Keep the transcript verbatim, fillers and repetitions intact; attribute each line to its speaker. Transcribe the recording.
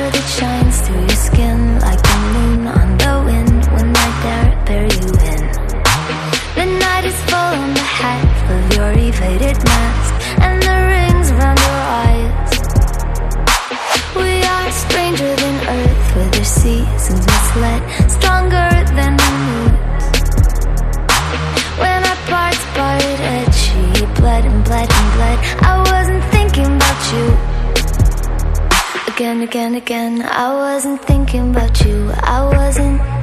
Speaker 1: that it shines through your skin like the moon on the wind when I dare bear you in. The night is full on the half of your evaded mask and the rings around your eyes. We are stranger than earth with their seasons misled, stronger than the moon. When our parts parted edgy, bled and bled and bled, I wasn't thinking about you. Again, again, again, I wasn't thinking about you. I wasn't